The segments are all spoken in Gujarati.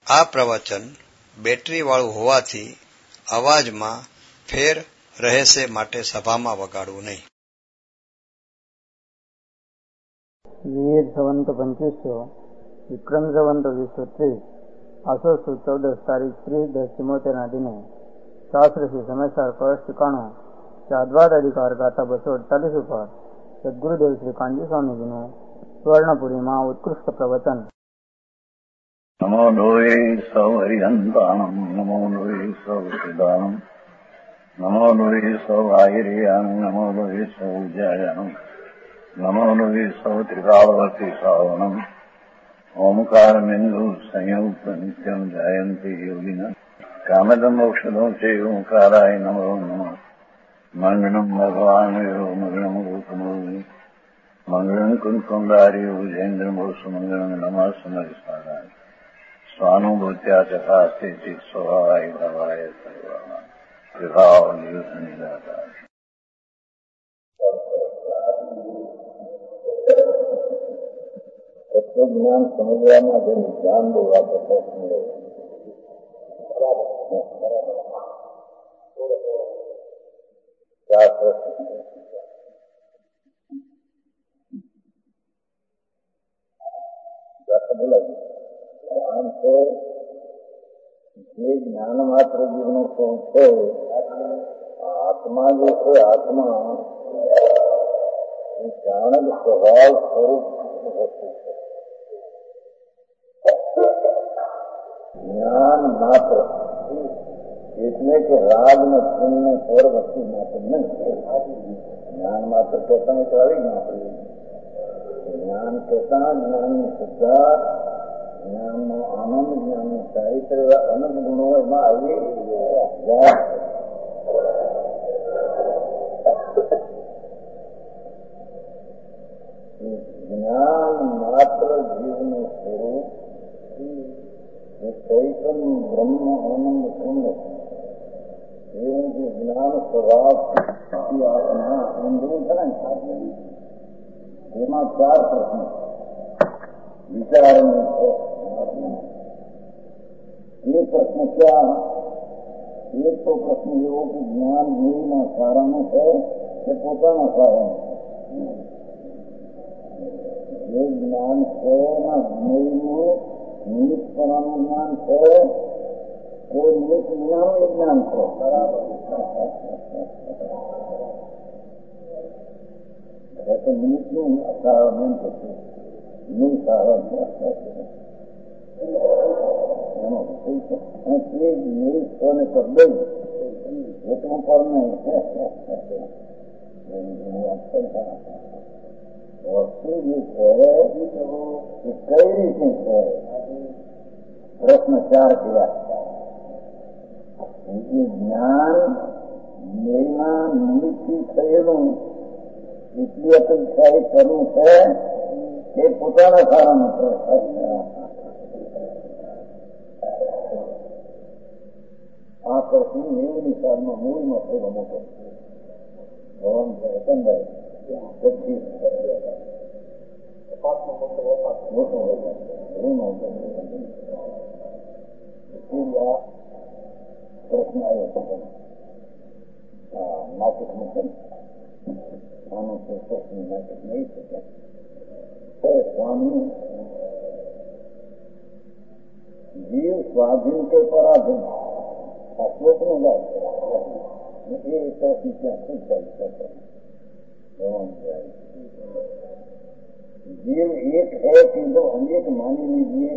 આ પ્રવચન બેટરીવાળું હોવાથી અવાજમાં ફેર રહેશે માટે સભામાં વગાડવું નહીં. વીર સંવંત 2500 વિક્રમ સંવંત 2030 આસો સુદ 14 તારીખ 30/10/74 દિને શાસ્ત્ર શ્રી સમયસાર કળશ 91 ચાદવાદ અધિકાર ગાથા 248 ઉપર સદગુરુદેવ શ્રી કાંજી સ્વામીજીનું સ્વર્ણપુરીમાં ઉત્કૃષ્ટ પ્રવચન. નમો લોહે સૌ હરિહંતાણમ નમો લોહે સૌ સિદ્ધાણમ નમો લોહે સૌ આહિર્યાણમ નમો લોહે સૌ જયાણમ નમો લોહે સૌ ત્રિકાળવતી શ્રાવણમ ઓમકાર બિંદુ સંયુક્ત નિત્યમ જાયંતી યોગિન કામદમ મોક્ષદો છે ઓંકારાય નમો નમઃ. મંગળમ ભગવાન મંગળમ ગોતમોહિ મંગળમ કુંકુંડાર્યો જૈન્દ્રમોષ મંગળમ નમઃ સમયસારાય સ્વાનુભૂત્યા ચકાસ્તે ચિત સ્વભાવાય ભવાય સર્વા વિભાવ નિદાતા. તત્વજ્ઞાન સમજવામાં જેનું ધ્યાન બહુ આપણે મળે આમ તો જે જ્ઞાન માત્ર જીવનો શું છે આત્મા જે છે આત્મા એ જાણક સ્વભાવ સ્વરૂપ વસ્તુ છે. જ્ઞાન માત્ર એટલે કે રાગ ને પુણ્ય ને પર વસ્તુ માત્ર નહીં. જ્ઞાન માત્ર કહેતા તો આવી જ્ઞાન જ્ઞાન કહેતા જ્ઞાનની શ્રદ્ધા જ્ઞાનનો આનંદ જ્ઞાનનું સાહિત્ય એવા અનંત ગુણો એમાં આવી જાય. જ્ઞાન માત્ર જીવનું સ્વરૂપ એ ચૈતન બ્રહ્મ આનંદ બ્રહ્મ એવું જે જ્ઞાન સ્વભાવ આત્મા એમનું છે ને એમાં 4 પ્રશ્નો વિચારનો છે. એ પ્રશ્ન ક્યાં? એક તો પ્રશ્ન એવો કે જ્ઞાન નિયમના સારાનું છે કે પોતાના સારાનું જે જ્ઞાન છે એના નિયમનું નિમિત્તપણાનું જ્ઞાન છે કે નિમિત્ત વિનાનું જ્ઞાન છે. બરાબર તો નિમિત્તનું સારાનું છે નહીં સારા એ નિરીક્ષોને શબ્દ એટલું પર નહીં વસ્તુ જે છે એ કઈ રીતે છે પ્રશ્ન 4 કર્યા. એ જ્ઞાન મેના નિમિત્તથી થયેલું એટલી અપેક્ષા એ કરવું છે એ પોતાના સારાનું છે. આ પ્રશ્ન 90ની સાલમાં મૂળમાં થયેલો મોટો ભવન છે રતનભાઈ મોટો પ્રશ્ન આવ્યો નાટક મૂકે આનો પ્રશ્ન નાટક નહીં શકે. સ્વામી જીવ સ્વાધીન કે પરાધીન આ શ્લોક નો જાય એ પ્રશ્ન ત્યાં પૂછાઈ શકે. जीव एक है किंतु अनेक मानी लीजिए.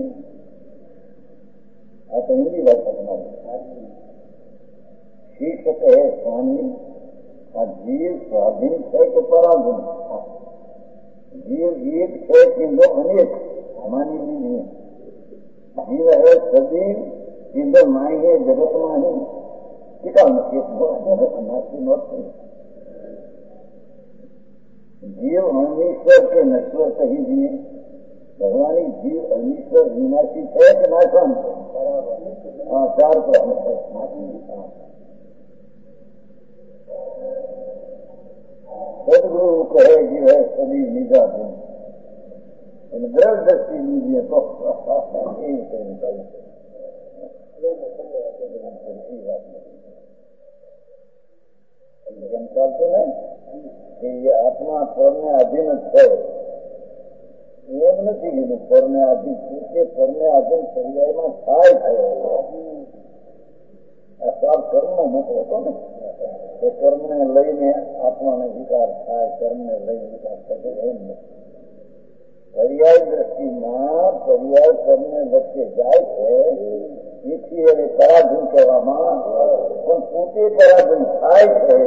આ તો હિન્દી ભાષા તમારી શીર્ષક હે સ્વામી આ જીવ સ્વાધીન છે કે પરાધીન? जीव एक है किंतु अनेक मानी लीजिए. जीव है सजीव किंतु माई है जगत में ही टीका नास्ती नौकरी. जीव अनिश्वर के नश्वर कही दिए. भगवान जीव अनिश्वर विनाशी है कि नाशवान है? 4 प्रश्न है. सदगुरु कहे जीव है सभी निजा ग्रह दृष्टि लीजिए तो એમ ચાલતું ને કે એ આત્મા પરને આધીન જ છે એમ નથી કીધું. પરને આધીન પોતે પરને આધીન પર્યાયમાં થાય છે. આ સ્વાદ કર્મનો મોટો હતો ને એ કર્મને લઈને આત્માને વિકાર થાય, કર્મને લઈને વિકાર થાય એમ નથી. પર્યાય દ્રષ્ટિમાં પર્યાય કર્મને વચ્ચે જાય છે એથી એને પરાધીન કહેવામાં પણ પોતે પરાધીન થાય છે.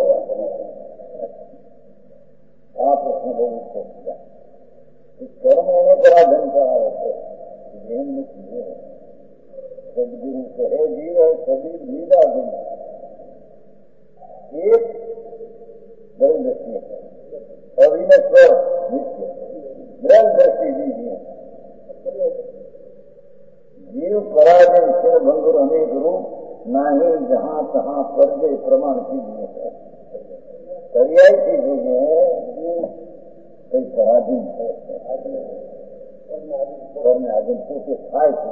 આ પ્રશ્ન બહુ છે. કર્મ એને પરાધીન કરાવે છે એમ નથી. સદગુરુ કહે જીવ સદી દ્વિધાધીન એક દરેક દ્રષ્ટિએ અવિનશ્વર નિત્ય દરેક દ્રષ્ટિ બીજી જીવ પરાધીન છે ભંગુર અનેક રૂપ નહીં જહાં તહાં પરજે પ્રમાણ કીજીએ. પર્યાયથી જોઈએ કઈ પરાધીન છે ઘરને આધીન પોતે થાય છે.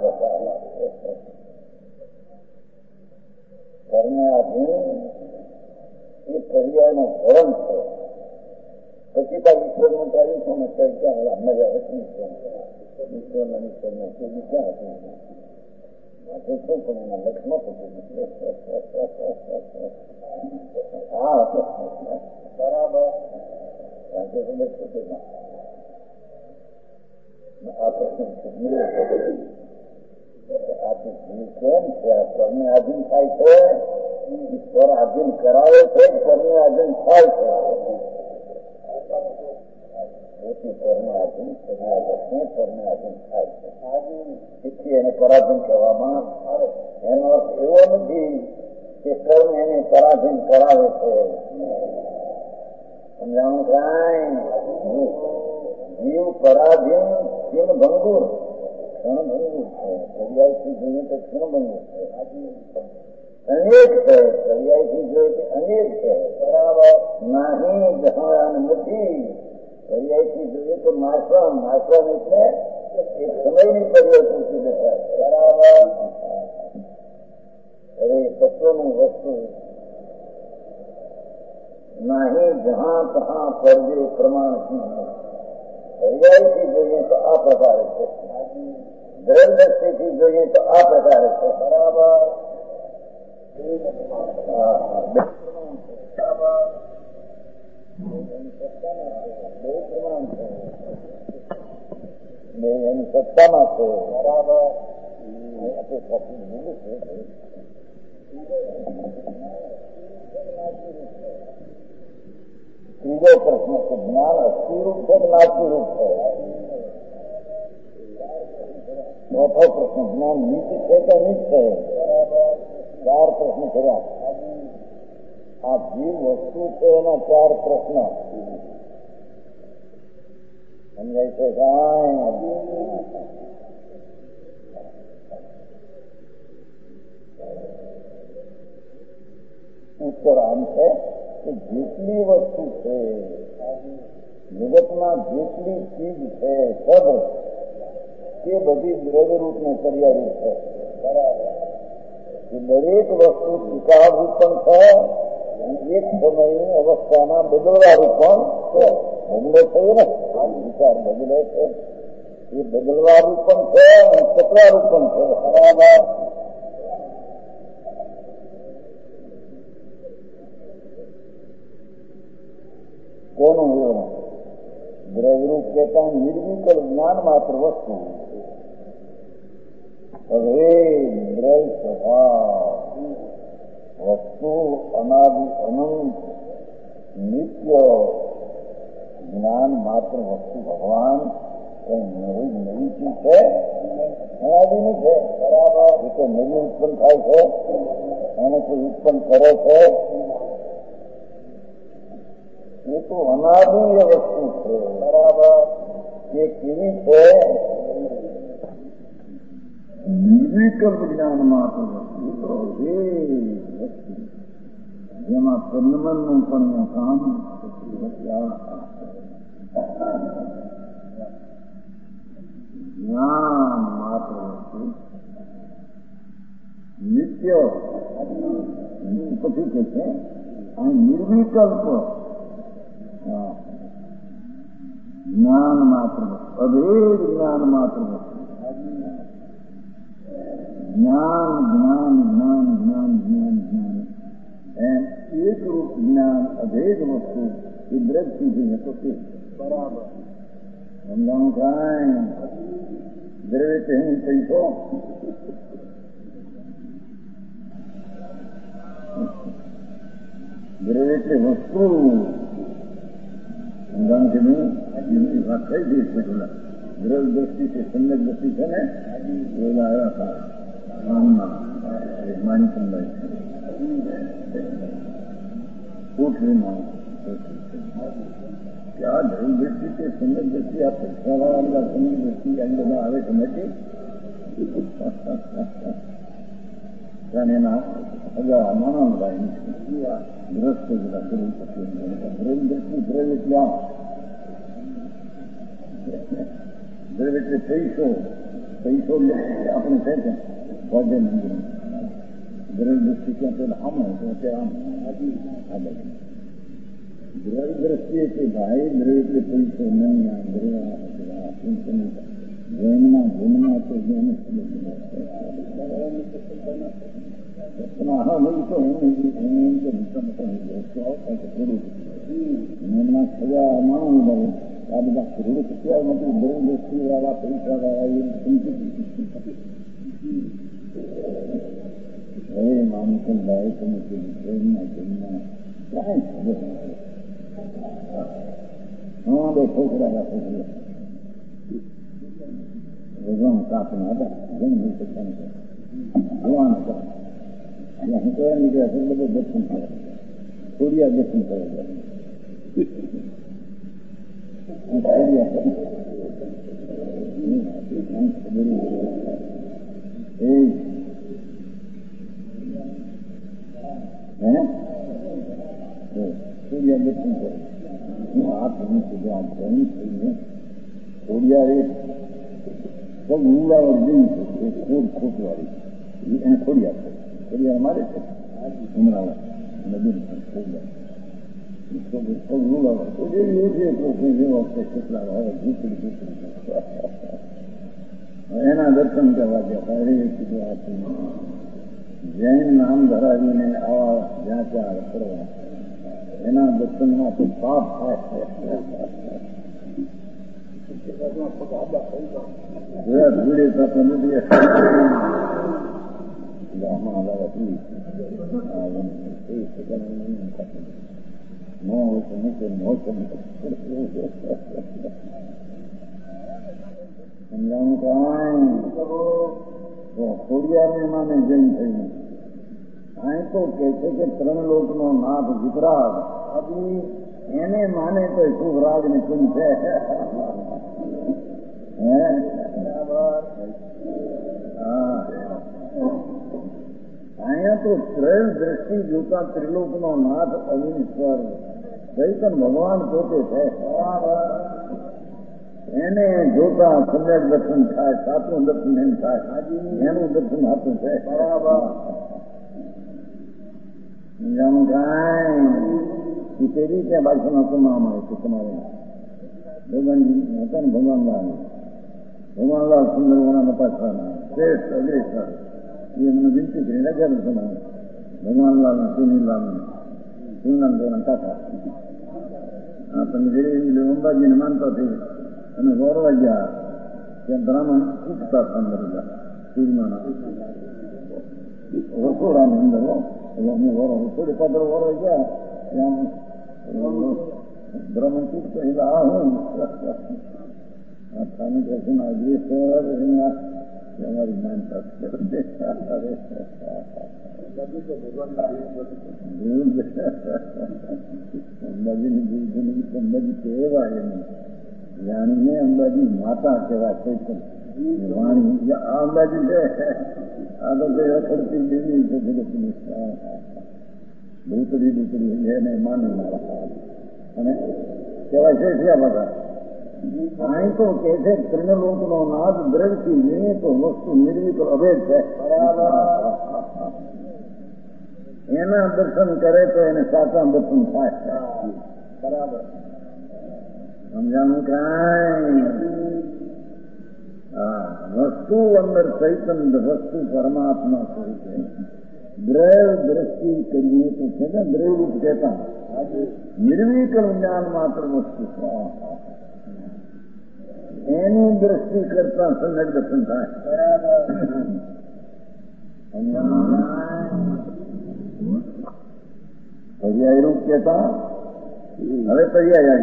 ઘરને આધીન એ પર્યાયનો ધર્મ છે. પછી તો ઈશ્વરનું કાર્ય સમસ્યા ક્યાં મજા હતી ઈશ્વરના ઈશ્વરને સુધી ક્યાં હતું માટે શું પણ એના લક્ષમાં થતું હા બરાબર આ પ્રશ્ન આથી જીવ કેમ છે આ પરને આધીન થાય છે? ઈશ્વર આધીન કરાવે છે, પરને આધીન થાય છે. પોતે પરને આધીન પરને આધીન થાય છે તેથી એને પરાધીન કહેવામાં આવે. એનો અર્થ એવો નથી કે કર્મ એને પરાધીન કરાવે છે. સમજાણું કાંઈ? જીવ પરાધીન ક્ષીણ ભંગુર ક્ષણભંગુર છે. પર્યાયથી જોઈએ તો ક્ષણભંગુર છે. અનેક છે. પર્યાયથી જોઈએ તો અનેક છે. બરાબર નહીં જહાન નથી. પર્યાયથી જોઈએ તો માસમ એટલે એક સમયની પરિવર્તન બેઠા. બરાબર અરે તત્વનું વસ્તુ નહીં જહાં તહાં પરજે પ્રમાણ કીજીએ. પર્યાયથી જોઈએ તો આ પ્રકારે છે. દ્રઢ દ્રષ્ટિથી જોઈએ તો આ પ્રકારે છે. બરાબર એની સત્તામાં છે. બરાબર ત્રીજો પ્રશ્ન છે જ્ઞાન અસ્થિરૂપ છે કે નાસ્તિરૂપ છે? ચોથો પ્રશ્ન જ્ઞાન નીચ છે કે નીચ છે? ચાર પ્રશ્ન કર્યા. આ જીવ વસ્તુ છે એના ચાર પ્રશ્ન સમજાય છે કાંઈ? ઉત્તર આમ છે કે જેટલી વસ્તુ છે જગતમાં જેટલી ચીજ છે સબ તે બધી દ્રવ્યરૂપ ને પર્યાયરૂપ છે. બરાબર દરેક વસ્તુ ટીકારૂપ પણ છે એક સમયની અવસ્થાના બદલવા રૂપ પણ છે. બદલે છે ને વિચાર બદલે છે એ બદલવા રૂપ પણ છે અને ચક્રા રૂપ પણ છે. બરાબર કોનું એવું દ્રવ્યરૂપ કહેતા નિર્વિકલ જ્ઞાન માત્ર વસ્તુ. હવે દ્રવ્ય સ્વભાવ વસ્તુ અનાદિ અનંત નિત્ય જ્ઞાન માત્ર વસ્તુ ભગવાન કઈ નવી ચીજ છે અનાદિની છે. બરાબર એ તો નવી ઉત્પન્ન થાય છે એને કોઈ ઉત્પન્ન કરે છે એ તો અનાદિય વસ્તુ છે. બરાબર એ કેવી છે? નિર્વિકલ્પ જ્ઞાન માત્ર વસ્તુ તો વસ્તુ જેમાં પન્નમનનું પણ કામ જ્ઞાન માત્ર વસ્તુ નિત્ય પછી કે છે આ નિર્વિકલ્પ જ્ઞાન માત્ર અભેદ જ્ઞાન માત્ર જ્ઞાન જ્ઞાન જ્ઞાન જ્ઞાન જ્ઞાન જ્ઞાન એમ એકરૂપ જ્ઞાન અભેદ વસ્તુ એ દ્રઢ થઈ હતો તે બરાબર સમજાવું કાંઈ દ્રવ્ય છે હું પૈસો દ્રવ્ય એટલે વસ્તુ સમજાવું છે નહીં વાત થઈ ગઈ છે પેલા દ્રવ્ય દ્રષ્ટિ છે સંગત દ્રષ્ટિ છે ને પેલા આવ્યા હતા માની સંભાઈ કોઠરીમાં કે આ ધર્મ દ્રષ્ટિ છે સંગત દ્રષ્ટિ આ પૈસાવાળા સંગત દ્રષ્ટિ આ બધા આવે છે નથી એના હગા નાણાભાઈ ગ્રસ્ત બધા કરવું પડશે ધર્મ દ્રષ્ટિ દ્રવ્ય એટલે દ્રવ્ય એટલે પૈસો પૈસો આપણે કહે છે ભજન દ્રવ્ય દ્રષ્ટિ ક્યાં પેલા આમ હોય આમ આ બાજુ દ્રવ્ય દ્રષ્ટિએ કે ભાઈ દ્રવ્ય એટલે પૈસો નહીં આ દ્રવ્ય જૈનમાં જન્મમાં તો જ્ઞાન હા નહીં તો મનમાં સજા માણસ બને આ બધા કરોડો રૂપિયા મતલબ દ્રવ્ય દ્રષ્ટિ વાળા પૈસા વાળા હવે માનસન ભાઈ તમે ટ્રેનમાં જન્મમાં કાંઈ ખબર નથી હા બે છોકરા રાખે છે ભગવાન કાપના હતા જન્મ શકતા નથી જોવાનું હતા હું કયા નીકળ્યા છે બધું દર્શન કરે થોડિયા દર્શન કરે સૂર્યા દર્શન કરે હું આ તમે સુધી આ જૈન થઈને થોડિયા રે પગ ઉડાવર જઈ છે ખોટ ખોટ વાળી એને થોડિયા છે થોડિયા મારે છે ઉમરાવા નદી થોડિયા પગ ઉડાવર તો એવી છે કેટલા હવે ઝૂકડી ઝૂકડી એના દર્શન કરવા ગયા અરે કીધું આ જૈન નામ ધરાવીને આવા જ્યાં ત્યાં કરવા એના દર્શનમાં તો પાપ થાય ભીડે સાથે નથી આમાં લાવવા ન હોય તો મૂકે મોસમ સમજાવું કાંઈ ખોડિયાને માને જૈન થઈને અહીં તો કે છે કે ત્રણ લોકનો નાથ વિતરાગ એને માને તો શુભરાજ ને કુંજ છે અહીંયા તો ત્રણ દ્રષ્ટિ જોતા ત્રિલોકનો નાથ અવિશ્વર ચૈતન ભગવાન પોતે છે એને જોતા સમ્યક દર્શન થાય સાચું દર્શન એમ થાય એનું દર્શન સાચું છે જાણું કાંઈ પેલી ત્યાં બાજુમાં કમાવામાં આવે છે તમારે ભગવાનજી હતા ને ભગવાનલાલ સુંદર વણા પાછળના શ્રેષ્ઠ અગ્રેસર એ મને વિનંતી કરીને લગાડું તમારે ભગવાનલાલ સુનીલાલ સુનંદના કાકા હા તમે જે અંબાજીને માનતા થઈ અને ગૌરવા ગયા ત્યાં બ્રાહ્મણ ઉઠતા હતા સૂર્યમાના રસોડાની અંદર અમે થોડી પાત્ર વરવા ગયા ત્યાં બ્રાહ્મણ ચૂકતો એટલે આ હું સ્થાનિક રચના અગ્રેસર અમારી માનતા અંબાજીની અંબાજી કહેવાય એમ જાણીને અંબાજી માતા કહેવાય ચૈતન વાણી આ અંબાજી છે આ તો કઈ અખડતી દેવી છે જગતની ભૂતડી એને માની અને કહેવાય છે થયા બધા અહીં તો કે છે ત્રિલોકનો નાદ દ્રવ્યથી નિર્મિત વસ્તુ નિર્મિત અભેદ છે બરાબર એના દર્શન કરે તો એને સાચા દર્શન થાય. બરાબર સમજાણું કાંઈ? હા, વસ્તુ અંદર ચૈતન્ય, વસ્તુ પરમાત્મા સ્વરૂપે દ્રવ દ્રષ્ટિ કરીએ તો છે ને દ્રવરૂપ કહેતા નિર્વિકલ જ્ઞાન માત્ર વસ્તુ એની દ્રષ્ટિ કરતા સમ્યક દર્શન થાય. પર્યાય રૂપ કહેતા હવે પર્યાય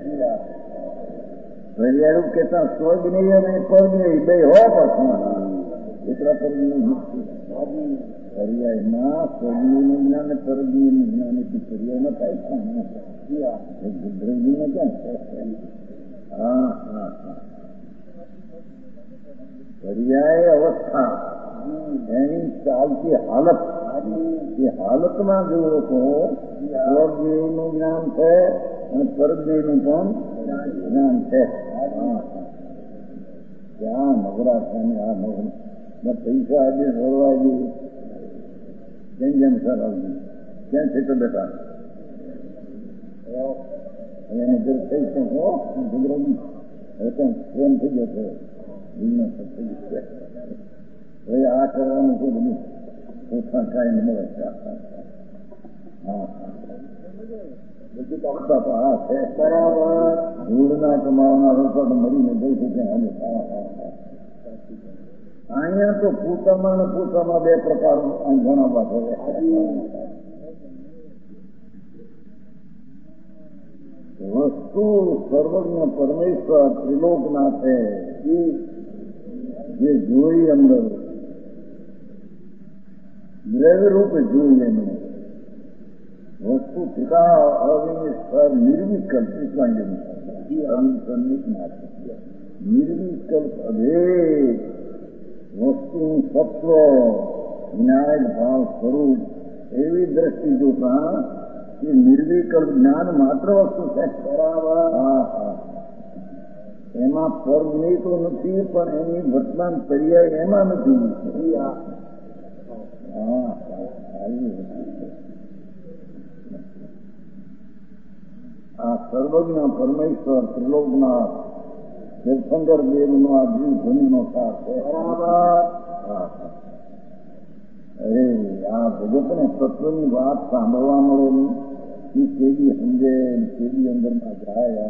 રૂપ કહેતા સ્વર્ગની અને પરગની બે હો પાછું એટલા પરગની પર્યાયમાં સ્વર્ગીયનું જ્ઞાન અને પરગીયનું જ્ઞાન એટલી પર્યાયમાં થાય દ્રવ્યને ક્યાં? હા હા હા, પર્યાય અવસ્થા એની ચાલતી હાલત, એ હાલતમાં જુઓ તો સ્વર્ગનું જ્ઞાન છે અને પરગનું પણ જ્ઞાન છે. ક્યાં નવરા છે ને આ નવરા પૈસા આજે ભરવા જઈએ જેમ સરાવજી ક્યાં છે તો બેટા એને ઘર થઈ શકો ગુજરાતી હવે ત્યાં પ્રેમ થઈ ગયો છે. હવે આ કરવાનું છે બધું પોતા કાંઈ મળે છે. હા છે બરાબર. ધૂળના કમાવાના લોકો તો મળીને જઈ શકે. અહીંયા તો પૂતામાં ને પૂતામાં બે પ્રકાર ઘણા બાજુ વસ્તુ સર્વજ્ઞ પરમેશ્વર ત્રિલોકના છે જે જોઈ અંદર દ્રવ્ય રૂપે જોઈ એનું વસ્તુ પિતા અવિનિષ્ઠ નિર્વિકલ્પ નિર્વિકલ્પ અભેદ વસ્તુ સત્વ વિનાયક ભાવ સ્વરૂપ એવી દ્રષ્ટિ જોતા એ નિર્વિકલ્પ જ્ઞાન માત્ર વસ્તુ છે. બરાબર. હા હા, એમાં પરગની તો નથી પણ એની વર્તમાન પર્યાય એમાં નથી. હા, આ સર્વજ્ઞ પરમેશ્વર ત્રિલોકનાથ શંકર દેવનો આ જીવ ધ્વનિનો સાર છે. અરે આ ભગતને તત્વની વાત સાંભળવા મળેલી એ કેવી સમજે કેવી અંદરમાં જાય.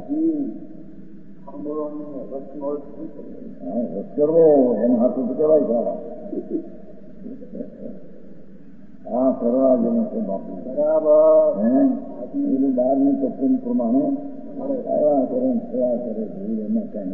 રસ કરવો એના હાથું તો કહેવાય સારા હા કરવા જેવું છે બાપુ. બરાબર. એની બહારની તત્વ પ્રમાણે આવા કરે સેવા કરે ભૂલ એને કઈ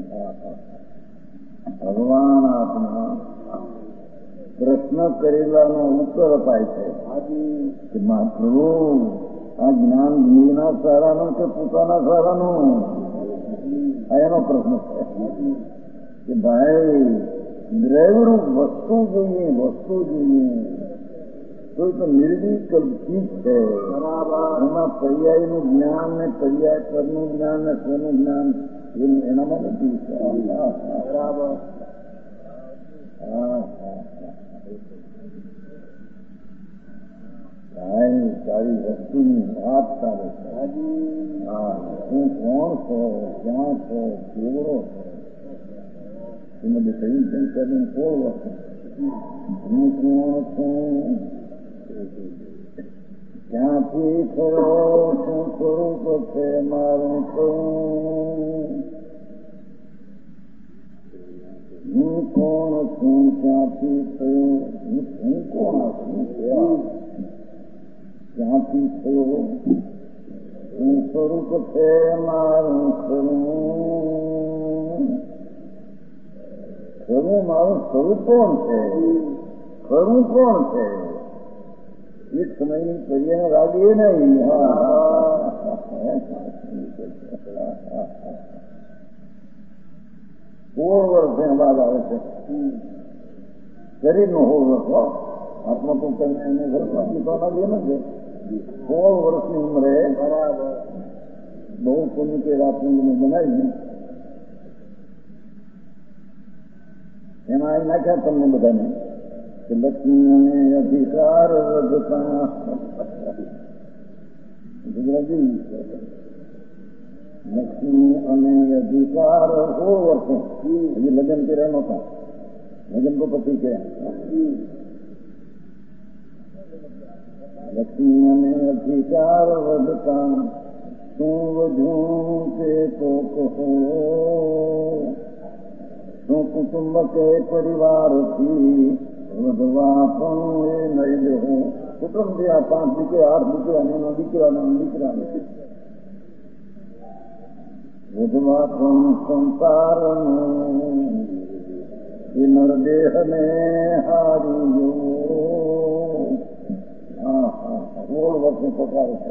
ભગવાન આપના પ્રશ્ન કરેલાનો ઉત્તર અપાય છે કે પ્રભુ આ જ્ઞાન જીવના સારાનો કે પોતાના સારાનો? એનો પ્રશ્ન છે કે ભાઈ દ્રવ્યરૂપ વસ્તુ જોઈએ તો નિર્વિકલ્પ ચીજ છે. એમાં પર્યાયનું જ્ઞાન ને પર્યાય પરનું જ્ઞાન ને સ્વનું જ્ઞાન એનામાં નથી. બરાબર. હા ભાઈ સારી વસ્તુની વાત ચાલે છે. હા, હું કોણ છો, ક્યાં છો, કેવડો છો એ બધું કહ્યું કરીને કોણ વસ્તુ હું કોણ છું, ક્યાંથી ખરો, શું સ્વરૂપ છે મારું છું, હું કોણ છું, ક્યાંથી થયો, હું કોણ છું, ક્યાંથી થયો, શું સ્વરૂપ છે મારું ખરું, ખરું મારું સ્વરૂપ કોણ છે, ખરું કોણ છે? એક સમયની પર્યાય લાગે નહીં. સોળ વર્ષ એના બાદ આવે છે શરીરનો 16 વર્ષ. આત્મા તો એને વર્ષમાં પીતા લાગે નથી. 16 વર્ષની ઉંમરે બહુ પુણ્ય કે રાત્રિને બનાવી એમાં આવી નાખ્યા તમને બધાને કે લક્ષ્મી અને અધિકાર વધતા ગુજરાતી લક્ષ્મી અને અધિકાર 16 વર્ષે હજી લગ્ન કર્યા નહોતા, લગ્ન તો પછી કર્યા. લક્ષ્મી અને અધિકાર વધતા શું વધ્યું તે તો કહો, શું કુટુંબ કે પરિવારથી વધવા પણ એ નહીં લેવું. કુટુંબથી આ 5 દીકરા 8 દીકરા એનો દીકરા નથી વધવા પણ સંસારનું એ નરદેહને હારી ગયો. 16 વર્ષનો પગાર છે.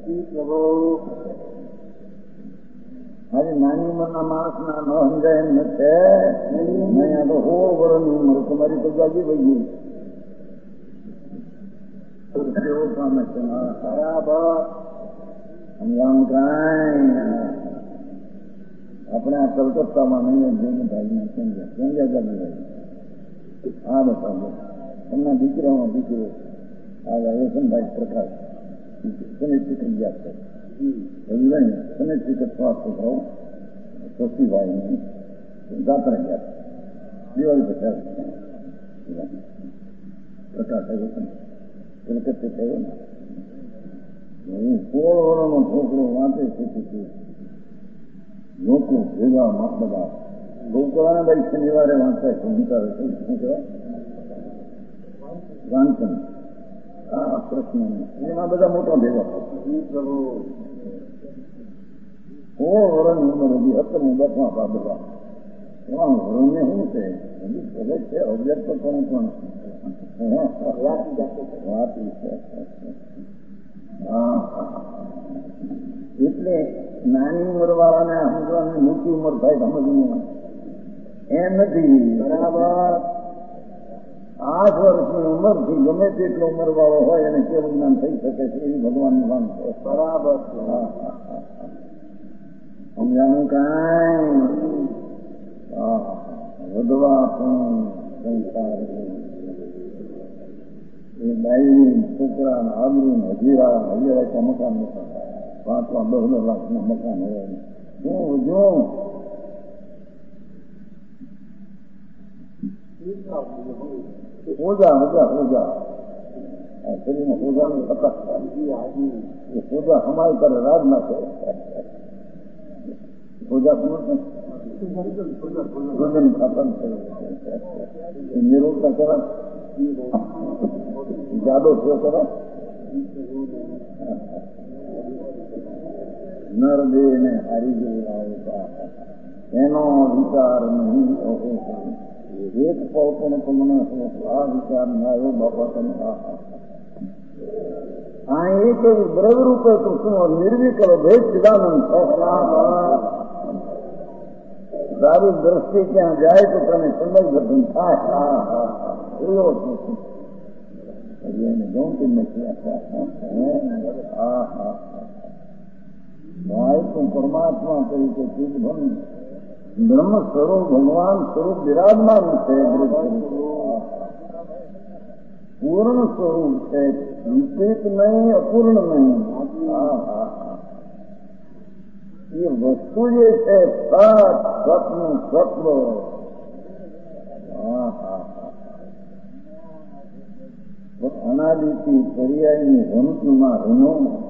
આજે નાની ઉંમરના માણસના ન સમજાય એમ નથી. અહીંયા તો 16 વર્ષની ઉંમર તમારી તો જાગી વહી કેવો કામ છે બરાબર સમજાવું કાંઈ. આપણે આ કલકત્તામાં નહીં જોઈને ભાઈને સમજ્યા જાગી ભાઈ. હા બતાવો એમના દીકરાનો દીકરો આ યશનભાઈ પ્રકાશ સનિશ્ચિત યાદ કરે સનિશ્ચિત શ્વાસ છોકરાઓ શશીભાઈ જાત્રા યાદ દિવાળી પછી પ્રકાશ આવ્યો કલકત્તે થયો ને. હું 16 વર્ષનો છોકરો વાંચે છે લોકો ભેગા બધા બહુ કહેવાના ભાઈ શનિવારે વાંચાય શું કહેવાય વાંચન આ પ્રશ્ન એમાં બધા મોટા ભેગા 16 વર્ષની ઉંમર હજી 17 10માં બધા એમાં વરુણને શું છે હજી ભલે છે અભ્યાસ તો પણ વાતી છે. એટલે નાની ઉંમર વાળાને સમજવાની મોટી ઉંમર થાય સમજવું એમ નથી બરાબર. 8 વર્ષની ઉંમરથી ગમે તેટલો ઉંમર વાળો હોય એને કેવું જ્ઞાન થઈ શકે છે એવી ભગવાનની વાંગ છે બરાબર. સમજાનું કાંઈ વધવા પણ સંસાર એ બાઈ છોકરા આબરૂ હજીરા હજીરા મકાન મકાન 5-10 લાખના મકાન હોય શું જો ઓજા શરીરમાં ઓજાની તપાસ ઓજા હમાય કરે રાજ નાખે ઓજા ભોજન ખાતર નિરોગતા કરે જાડો થયો કરે નરદેહ ને હારી જેવું આવતા એનો વિચાર નહીં. એક પળ પણ તમને આ વિચાર ના આવ્યો બાપા તમે આ એક દ્રવ રૂપે તો શું નિર્વિકલ ભેદ સિદ્ધાનંદ તારી દ્રષ્ટિ ત્યાં જાય તો તને સમજબદ્ધ થાય. એવો એને ગમતી નથી. ભાઈ તું પરમાત્મા તરીકે ચિદભન બ્રહ્મ સ્વરૂપ ભગવાન સ્વરૂપ બિરાજમાન છે. પૂર્ણ સ્વરૂપ છે, વિપરીત નહીં અપૂર્ણ નહીં. એ વસ્તુ જે છે સતનું સત્વ અનાદિથી પર્યાયની રમતમાં રનો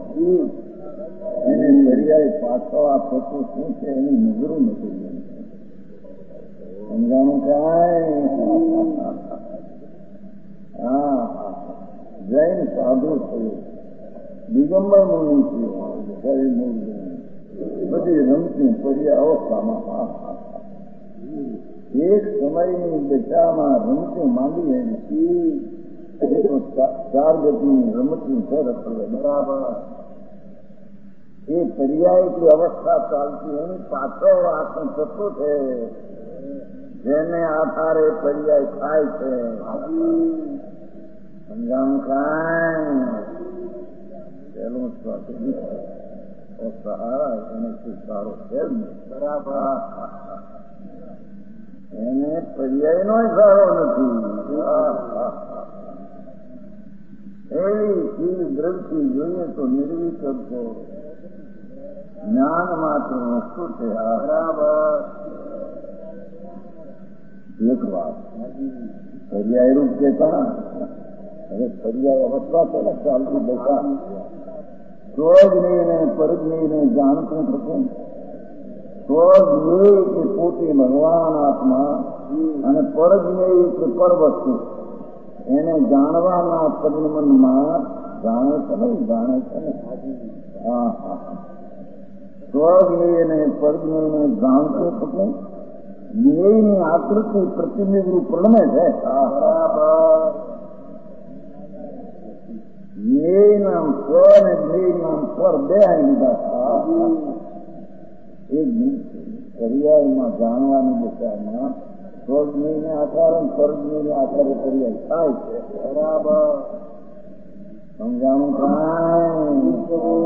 એને પર્યાય પાછળ આ થતું શું છે એની નજરો નથી સમજાણું કાંઈ. જૈન સાધુ થયું દિગંબર મુનિ થયું બધી રમતી પર્યા અવસ્થામાં એક સમયની દશામાં રમતી માંડી એની 4 ગતિની રમતની છે બરાબર. એ પર્યાય એટલી અવસ્થા ચાલતી એની પાછળ આખું થતું છે જેને આધારે પર્યાય થાય છે. સમજાવું કાંઈ પેલું સહારા એને શું સારો છે બરાબર. એને પર્યાય નો સારો નથી. દ્રઢથી જોઈએ તો નિર્વિકલ્પ છે, જ્ઞાન માત્ર વસ્તુ છે. બરાબર. એક વાત પર્યાય રૂપ કહેતા, હવે પર્યાય અવસ્થા છે ને ચાલતી દશા. સ્વજ્ઞેયને પરજ્ઞેયને જાણતું થતું. સ્વજ્ઞેય કે પોતે ભગવાન આત્મા અને પરજ્ઞેય કે પર વસ્તુ, એને જાણવાના પરિણમનમાં જાણે છે ને, જાણે છે ને. હા હા. સ્વજ્ઞેયને પરજ્ઞેયને જાણતું થતું. જ્ઞેયની આકૃતિ પ્રતિબિંબ રૂપ પ્રણમે છે. જ્ઞેય નામ સ્વ અને જ્ઞેય નામ પર બે આવી દીધા. એક પર્યાયમાં જાણવાની દિશામાં સ્વજ્ઞેયને આધારે પરજ્ઞેયને આધારે પર્યાય થાય છે. બરાબર. સમજાણું કાંઈ?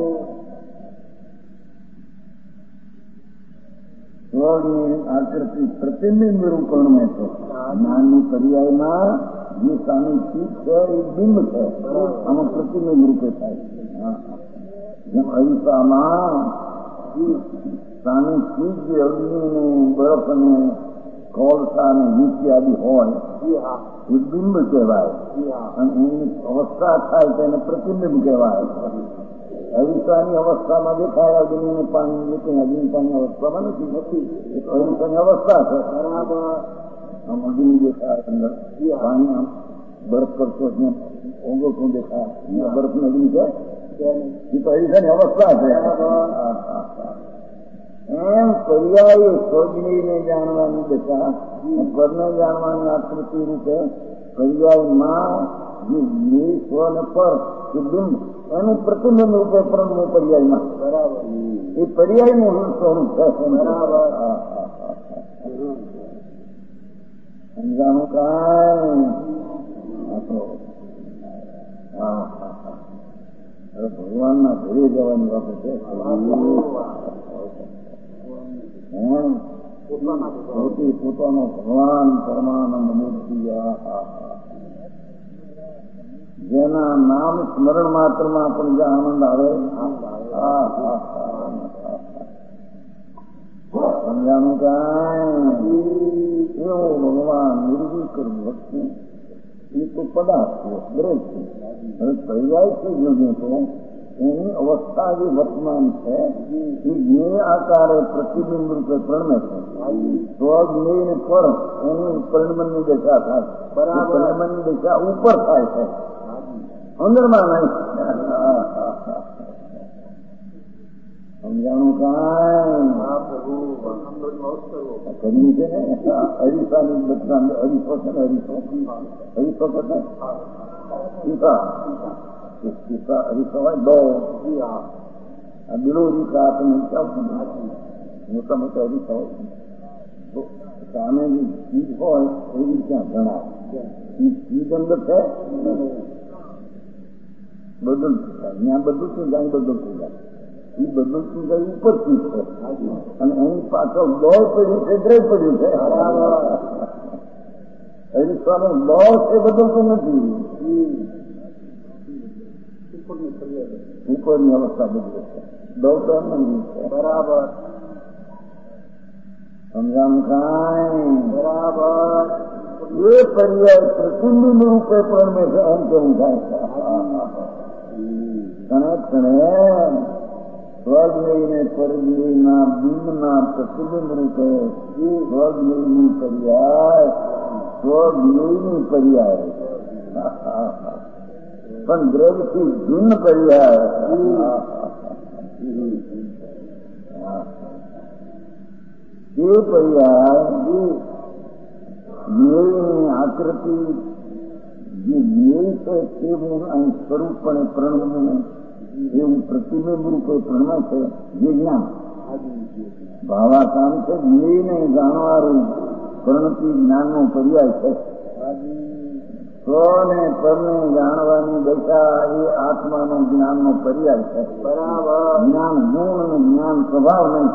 સ્વની આકૃતિ પ્રતિબિંબ રૂપણ છે. જ્ઞાનની પર્યાયમાં જે સામે ચીજ છે એ બિંબ છે, આમાં પ્રતિબિંબ રૂપે થાય છે. જેમ અરીસામાં સામે ચીજ જે અગ્નિ ને બરફ અને કોલસા અને નીચે આદિ હોય એ બિંબ કહેવાય, અને એની અવસ્થા થાય તેને પ્રતિબિંબ કહેવાય. અરીસાની અવસ્થામાં દેખાય, અગ્નિ પાણી નીકળે, અગ્નિ પાણી અવસ્થામાં નથી. અરીસાની અવસ્થા છે. આમ અગ્નિ દેખાય, અંદર પાણી આમ બરફ કરતો ઓગળતું દેખાય, બરફ ની અગ્નિ છે, એ તો અરીસાની અવસ્થા છે. એમ પર્યાય સ્વજ્ઞેયને જાણવાની દશા, પરને જાણવાની આકૃતિ રૂપે પર્યાયમાં જે જ્ઞેય સ્વ ને પર એ બિંબ એનું પ્રતિબિંબ રૂપે પરમ પર્યાયમાં. બરાબર. એ પર્યાયનું સ્વરૂપ છે. બરાબર. સમજાણું કાંઈ? હવે ભગવાનના ઘરે જવાની વાત છે. પોતાનો ભગવાન પરમાનંદ મૂર્તિ, જેના નામ સ્મરણ માત્રમાં પણ જે આનંદ આવે. સમજાનું કાંઈ? એવો ભગવાન નિર્વિકલ્પ ભક્તિ એ તો પદાર્થ છે, દ્રવ છે. હવે પર્યાય છે જોઈએ તો એની અવસ્થા જે વર્તમાન છે એ જ્ઞેય આકારે પ્રતિબિંબ રૂપે પ્રણમે છે. સ્વજ્ઞેય ને પર એની પરિણમનની દશા થાય. પરિણમનની દશા ઉપર થાય છે, અંદરમાં નહીં. સમજાણું કાંઈ? કર્યું છે ને અરીસાની બચના અરીસો છે ને, અરીસો અરીસો છે ને સીસા અરીસો હોય બહુ બિલોરી કા તમે ચાલતું મોટા મોટા અરીસો હોય તો સામે જે ચીજ હોય એવી ત્યાં જણાય. ચીજ અંદર છે બદલતું થાય, ત્યાં બદલતું જાય, બદલતું જાય. એ બદલતું જાય ઉપરથી છે, અને એની પાછળ દોડ પડ્યું છે, દ્રવ પડ્યું છે. અરીસાનું દોડ છે બદલતું નથી, ઉપરની અવસ્થા બદલે છે, દોડ નહીં છે. બરાબર. સમજાણું કાંઈ? બરાબર. એ પર્યાય પ્રતિબિંબ રૂપે પ્રણમે છે, એમ કેવું થાય છે. ક્ષણે ક્ષણે સ્વજ્ઞેયને પરજ્ઞેયના બિંબના પ્રતિબિંબ રૂપે સ્વજ્ઞેયની પર્યાય, સ્વજ્ઞેયની પર્યાય, પણ દ્રવથી ભિન્ન પર્યાય. એ પર્યાય જ્ઞેયની આકૃતિ જે જ્ઞેય છે તે અહીં સ્વરૂપપણે પ્રણમે એવું પ્રતિબિંબ રૂપે પ્રણમે છે જે જ્ઞાન. ભાવાકામ છે જ્ઞેયને જાણવારું પ્રણતિ જ્ઞાનનો પર્યાય છે. સ્વને પરને જાણવાની દશા એ આત્માનો જ્ઞાનનો પર્યાય છે. બરાબર. જ્ઞાન ગુણ અને જ્ઞાન સ્વભાવ નહીં.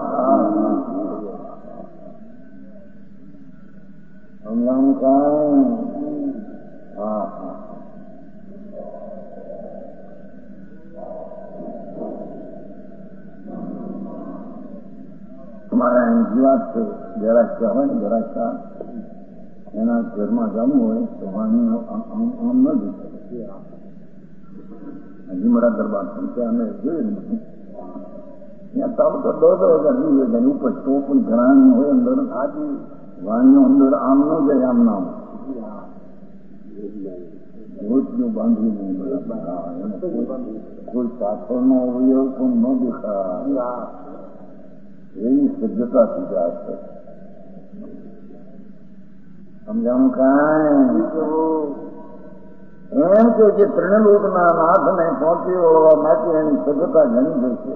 સમજાણું કાંઈ? વાત છે. ગરાક્ષા હોય ને ગરાક્ષા એના ઘરમાં જમવું હોય તો વાણી આમ ન જોઈ લીમડા દરબાર ત્યાં અમે જોયું ત્યાં તાલુકો 10,000 ઉપર તો પણ ઘણા હોય અંદર વાણીઓ અંદર આમ ન જાય આમ નામ રોજનું બાંધ્યું નહીં બરાબર કોઈ પાછળનો અવયવ પણ ન દેખાય એવી સજ્જતા થઈ જાય છે. સમજાણું કાંઈ એમ કે જે ત્રિણલોકના નાથને પહોંચી વળવા માટે એની સજ્જતા ઘણી જશે.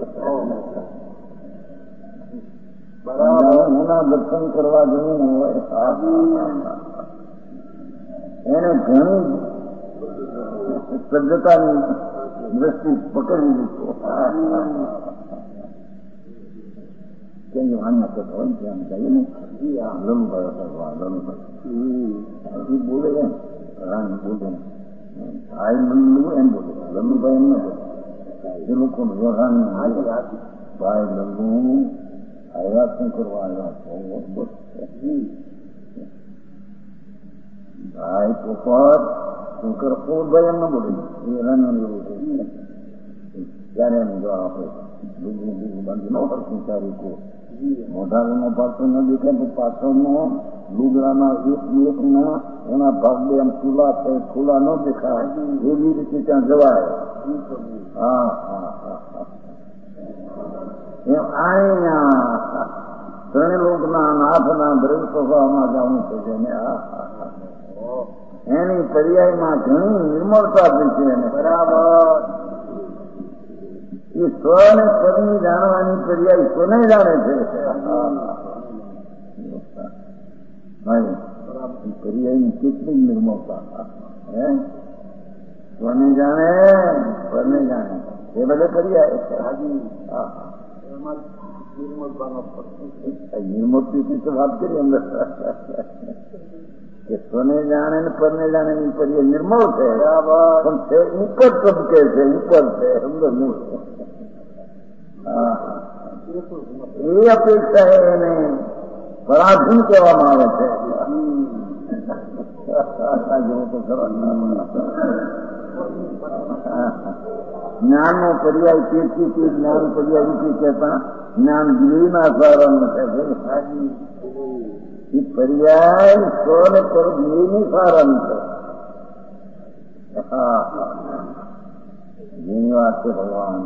એના દર્શન કરવા જવું હોય એને ઘણી સજ્જતાની દ્રષ્ટિ પકડી લીધો. ક્યાંય વાણ્યા કરતા હોય ત્યાં જઈએ ને લલુભાઈ બોલે એમ રાણી બોલે ભાઈ લલ્લુ એમ બોલે લલ્લુભાઈ એમ ના બોલે એ લોકોનું રાણી ભાઈ લલ્લુ આવ્યા શું કરવા આવ્યા ભાઈ પોપટ શું કરો પોપટભાઈ એમ ના બોલે એ રાણી એવું છે. ત્યારે એમ જો આપણે બીજું બાંધી ન કરશું ત્યારે મોઢાનો પાછળ ન દેખાય તો પાછળનો લુગડાના એકના એના ભાગ બે આમ ખુલ્લા છે ખુલ્લા ન દેખાય એવી રીતે ત્યાં જવાય. હા હા હા એમ અહીંયા ત્રણલોકના નાથના બ્રજ સ્વભાવમાં જવું છે જેને એની પર્યાયમાં ઘણી નિર્મળતા થઈ છે એને બરાબર એ સ્વને પદની જાણવાની પર્યાય સ્વને જાણે છે. પર્યાયની કેટલી નિર્મળતા સ્વને જાણે પરને જાણે એ બધે પર્યાય નિર્મૂર્તિથી તો વાત કરી અંદર કે સ્વને જાણે ને પરને જાણે ની પર્યાય નિર્મળ છે પણ તે ઉપર ચમકે છે ઉપર છે અંદર મૂળ એ અપેક્ષા એને પરાધીન કહેવામાં આવે છે. જ્ઞાનનો પર્યાય તેથી તે જ્ઞાન પર્યાય રૂપી કહેતા જ્ઞાન ગીરીના સારણ છે. એ પર્યાય સ્વને પર ગીરીનું સારણ છે. જેની વાત છે ભગવાન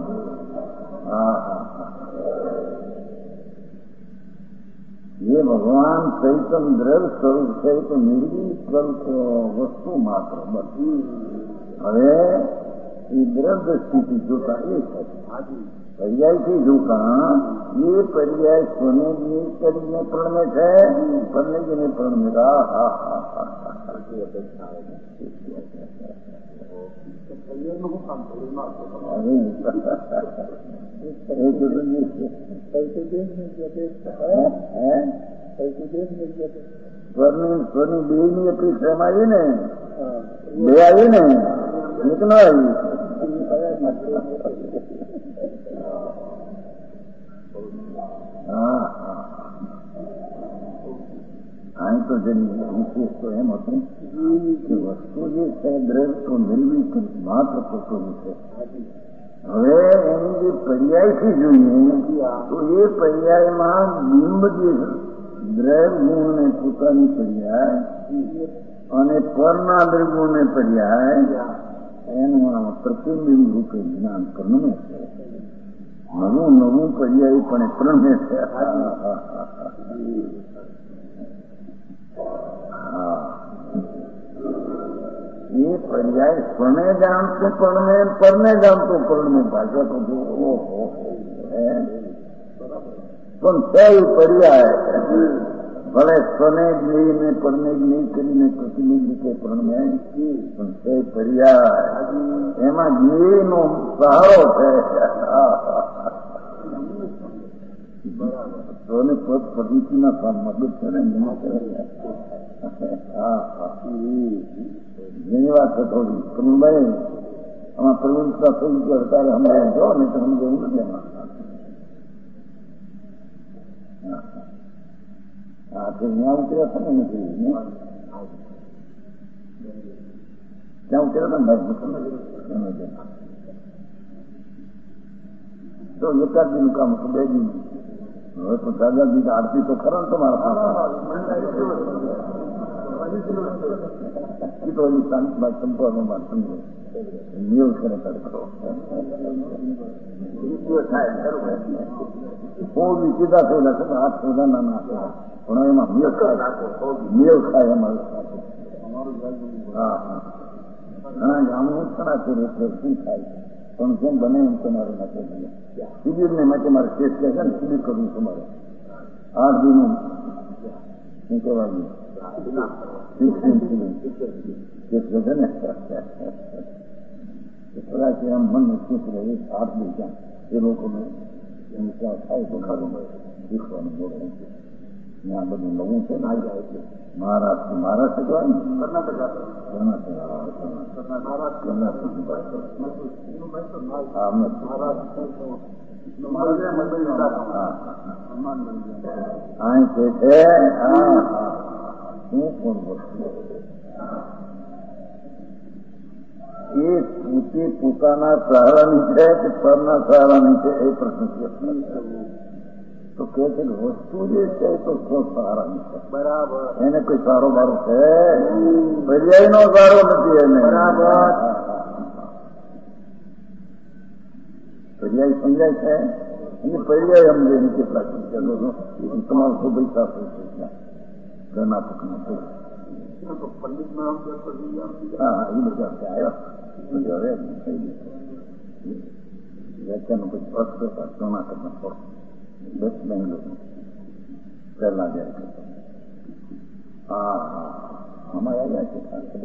ये भगवान चैतन द्रव्य स्वरूप છે તો નિર્વિકલ્પ વસ્તુ માત્ર બધી. હવે એ દ્રવ્ય સ્થિતિ જોતા એ છે પર્યાયથી જોતા એ પર્યાય સ્વને કરીને પ્રણમે છે પરનેજીને પ્રણમે. સ્વની બે ની અપેક્ષામાં આવી ને બે આવી ને એક ન આવી. અહીં તો જેની વિશેષ તો એમ હતું કે વસ્તુ જે છે દ્રવ્ય તો નિર્વિકલ્પ માત્ર પોતાનું છે. હવે એની જે પર્યાયથી જોઈએ તો એ પર્યાયમાં બિંબ જે દ્રવ્ય ગુણને પોતાની પર્યાય અને પરના દ્રવ્યોને પર્યાય એનું પ્રતિબિંબ રૂપે જ્ઞાન પ્રણમે છે. નવું નવું પર્યાય પણ પ્રણમે છે. એ પર્યાય સ્વને જાણતું પરણે પરને જાણતું પરણે ભાષા તો પણ તે પર્યાય ભલે સ્વને જ લઈને પરને જ નહીં કરીને પ્રતિનિધિ રીતે પરણે પણ તે પર્યાય એમાં જ્ઞેયનો સહારો છે. સ્વને પદ પદ્ધતિના મદદ કરે જેની વાત છે થોડી પ્રવીણભાઈ આમાં પ્રવીણતા થઈ ગયો ત્યારે હમણાં જો ને તો સમજે એવું નથી એમાં હા તે ત્યાં ઉતર્યા હતા ને નથી ત્યાં ઉતર્યા હતા તો એકાદ દિન કામ હતું 2 દિન. હવે તો દાદાજી આરતી તો ખરા ને તમારા શાંતમાં સંપર્કમાં સમજો નિયમ કરે તડકો બહુ સીધા થયેલા છે હાથ સોદા ના પણ એમાં નિયમ ખાય અમારે હા ઘણા ગામનું ખરા છે એટલે શું થાય પણ જેમ બને એમ તમારે માટે શિબિર ને માટે મારે શેષ કહે છે ને શિબિર કરવું તમારે 8 દિનનું શું કહેવાય ને આમ મન ખુશ રહે 8 દિન ક્યાં એ લોકોને એનું ક્યાં થાય તો ખરું શીખવાનું બોલે ત્યાં બધું નવું છે ને મહારાષ્ટ્ર કહેવાય ને અહીં કે છે શું પણ વસ્તુ એ પોતે પોતાના સહારાની છે કે પરના સહારાની છે એ પ્રશ્ન છે. તો કે છે કે વસ્તુ જે છે તો સહારાની છે. બરાબર. એને કોઈ સારો બારો છે પર્યાય નો સારો નથી એને. બરાબર. પર્યાય સમજાય છે અને પર્યાય સમજે એને કેટલાક તમારો શું પૈસા છે કર્ણાટક નો પંડિત હા એ બધા આવ્યા હવે થઈ ગયું વ્યાખ્યાનો પછી અર્થ કરતા કર્ણાટકનો થોડો વેસ્ટ બેંગ્લોર પહેલા જાય છે. હા હા આમાં આવ્યા છે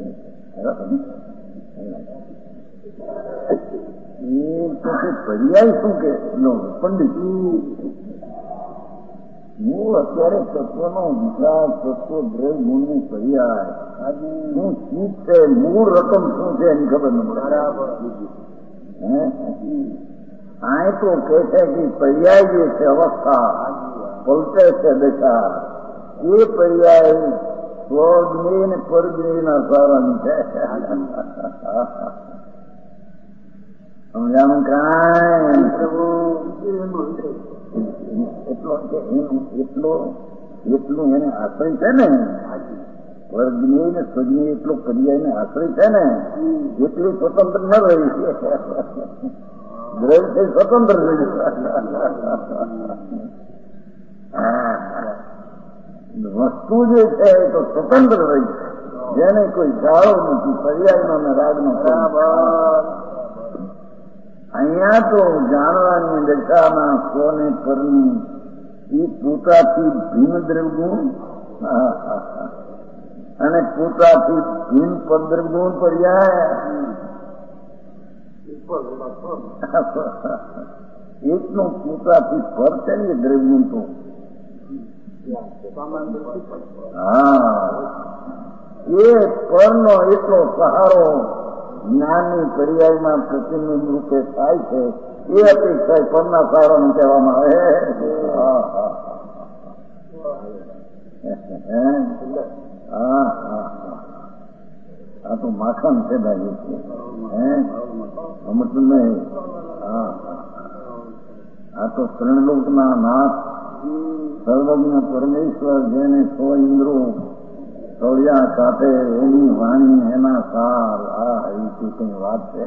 એ પર્યાય શું કે પંડિત મૂળ અત્યારે તત્વનો વિકાસ તત્વ દ્રવ ગુણની પર્યાય શું ચીજ છે મૂળ રકમ શું છે એની ખબર ન પડે. બરાબર. આ તો કે છે કે પર્યાય જે છે અવસ્થા પલટે છે દશા એ પર્યાય સ્વજ્ઞેય ને પરજ્ઞેયના સારાની છે. સમજાણું કાંઈ એટલું એને આશ્રય છે ને વર્ગનીય ને સ્વજનીય એટલો પર્યાય ને આશ્રય છે ને એટલું સ્વતંત્ર ન રહી દ્રવ્ય સ્વતંત્ર રહી વસ્તુ જે છે એ તો સ્વતંત્ર રહી જેને કોઈ ગાળો નથી પર્યાયનો ને રાગનો. અહીંયા તો જાણવાની દશામાં સ્વને પરની એ પોતાથી ભિન્ન દ્રવગુણ અને પોતાથી ભિન્ન પદ્રવગુણ પર્યાય એકનો પોતાથી પર છે ને દ્રવગુણ તો હા એ પરનો એટલો સહારો જ્ઞાનની પર્યાયમાં પ્રતિબિંબ રૂપે થાય છે એ અપેક્ષા પરના સહારાને કહેવામાં આવે. આ તો માખણ છે ભાઈ સમજતું નહીં. આ તો ત્રણલોકના નાથ સર્વજ્ઞ પરમેશ્વર જેને 100 ઇન્દ્રો તોડ્યા સાથે એની વાણી એના સાર આ એવી કઈ વાત છે.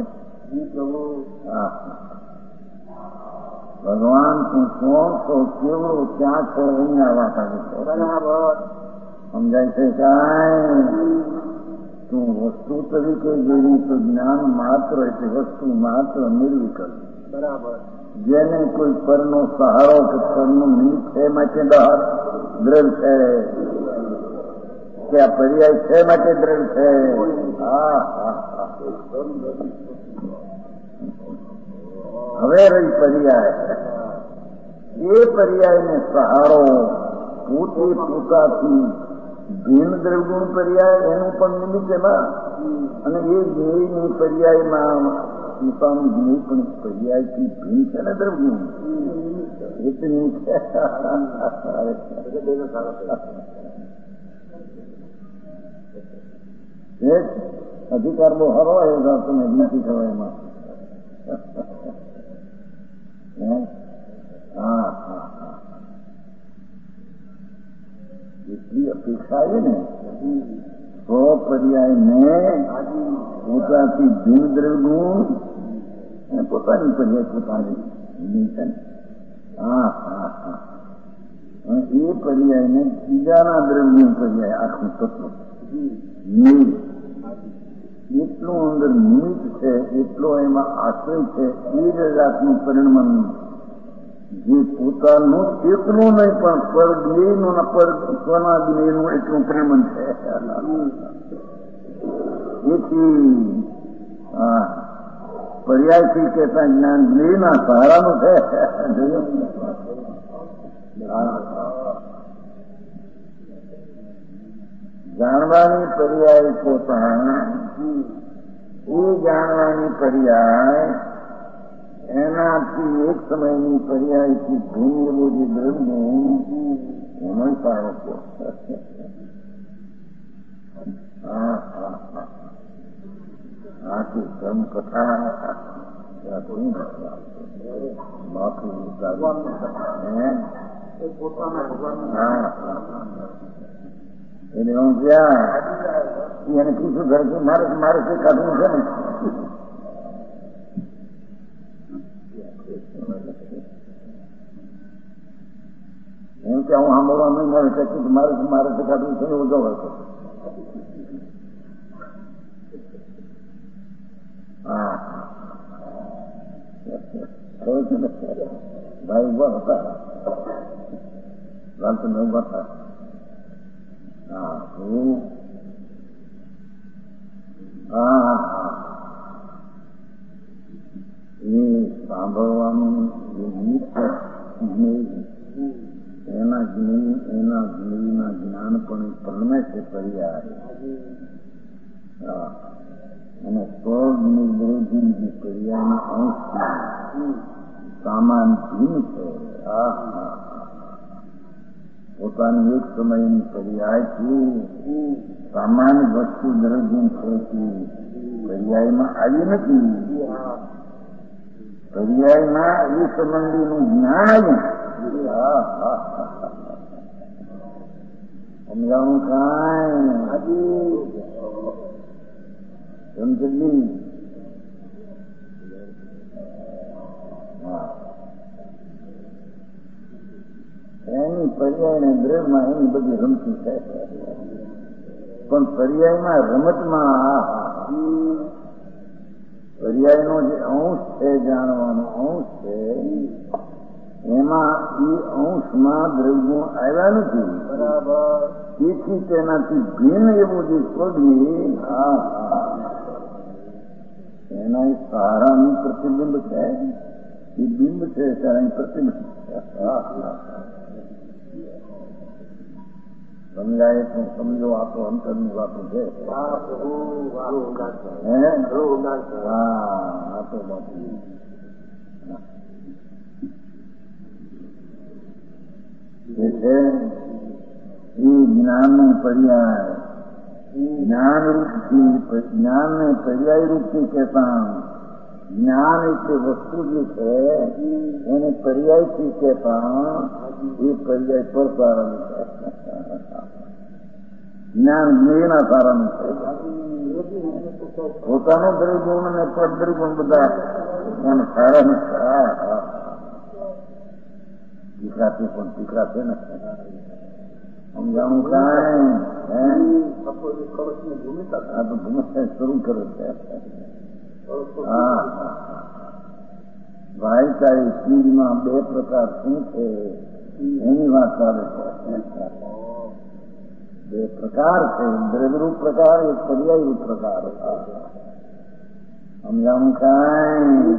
ભગવાન તું કોણ છો કેવડો ક્યાં છો એની આ વાત આવી છે. બરાબર સમજાય છે કાંઈ તું વસ્તુ તરીકે જેવી તો જ્ઞાન માત્ર એટલે વસ્તુ માત્ર નિર્વિકલ્પ. બરાબર. જેને કોઈ પરનો સહારો કે પરનું નીચ છે માટે દ્રવ છે કે આ પર્યાય છે માટે દ્રવ છે. હવે રહી પર્યાય એ પર્યાયને સહારો પોતે પોતાથી ભિન્ન દ્રવગુણ પર્યાય એનું પણ નિમિત્ત એમાં અને એ જ્ઞેયની પર્યાયમાં પોતાનું જ નહીં પણ પર્યાયથી ભિન્ન છે ને દ્રવ્યું એટલું છે અધિકાર બહુ સારો આવ્યો તમે નથી થવાય એમાં હા હા હા એટલી અપેક્ષા છે ને સો પર્યાયને પોતાથી ભિન્ન દ્રવ્યગુણ અને પોતાની પર્યાય પોતાની છે ને હા હા હા અને એ પર્યાયને બીજાના દ્રવ્યનું પર્યાય આખું તત્વ નિમિત્ત એટલું અંદર નિમિત્ત છે એટલો એમાં આશ્રય છે એ જ જાતનું પરિણમન જે પોતાનું એકલું નહીં પણ પર જ્ઞેયનું પર સ્વના જ્ઞેયનું એટલું પરિણમન છે એથી પર્યાયથી કહેતા જ્ઞાન જ્ઞેયના સહારાનું છે જાણવાની પર્યાય પોતા એ જાણવાની પર્યાય એનાથી એક સમયની પર્યાયથી ભૂમિ એવું જે દ્રવ્ય એનો સારો છે આથી ધર્મ કથા એટલે હું ત્યાં એને પૂછું ઘર કે મારે કઈ કાઢવું છે ને એમ કે હું સાંભળવા નહીં મળે કે મારે કાઢવું છે ને ઉજવ હતો હા ભાઈ ઉભા હતા લાલચંદ ઉભા હતા હા એ સાંભળવાનું એના જ્ઞેયના જ્ઞાન પણ પરમે છે પર્યાય અને સ્વજ્ઞ જે પર્યાયનો અંશ સામાન ભિન્ન છે પોતાની એક સમયની પર્યાયથી સામાન્ય વસ્તુ દ્રવ્ય છે પર્યાયમાં આવી નથી પર્યાયમાં એ સંબંધીનું જ્ઞાન આવ્યું સમજાવું કાંઈ સમજી એની પર્યાયને દ્રવ્યમાં એની બધી રમતી છે પણ પર્યાયમાં રમતમાં પર્યાયનો જે અંશ છે જાણવાનો અંશ છે એમાં એ અંશમાં દ્રવ્યો આવ્યા નથી બરાબર તેથી તેનાથી ભિન્ન એવું જે સ્વજ્ઞ એના સારાનું પ્રતિબિંબ છે એ બિંબ છે સારાનું પ્રતિબિંબ સમજાય તો સમજો આ તો અંતરની વાતો છે આ તો બાપુ એ છે એ જ્ઞાનનું પર્યાય જ્ઞાનને પર્યાય રૂપથી કહેતા જ્ઞાન એટલે વસ્તુ જે છે એને પર્યાયથી કહેતા એ પર્યાય પર સારાનું છે જ્ઞાન જ્ઞેયના સારાનું છે પોતાનો દ્રવ્યગુણ અને પરદ્રવ્યગુણ બધા એને સારાનું છે દીકરાથી પણ દીકરા છે ને સમજાવું કાંઈ આ તો ભૂમિકા શરૂ કરે છે ભાઈચારી ચીજમાં બે પ્રકાર શું છે એની વાત ચાલે છે બે પ્રકાર છે દ્રવ્યરૂપ પ્રકાર એક પર્યાયરૂપ પ્રકાર સમજાવું કાંઈ